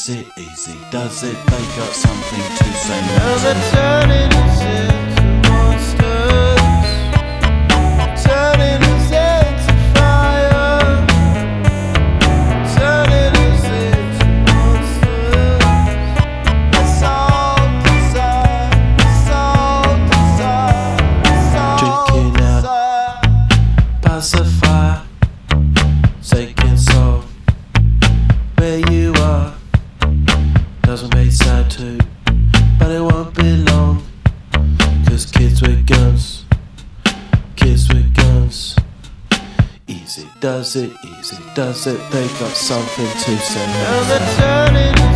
does it, easy does it, they got something to say. Now they're turning us into monsters, turning us into fire, turning us into monsters. That's all desire, that's all desire, that's all Drinking out, pacify, taking soul. Where you are doesn't make sad too, but it won't be long. Cause kids with guns, easy does it, they got something to say. now they're turning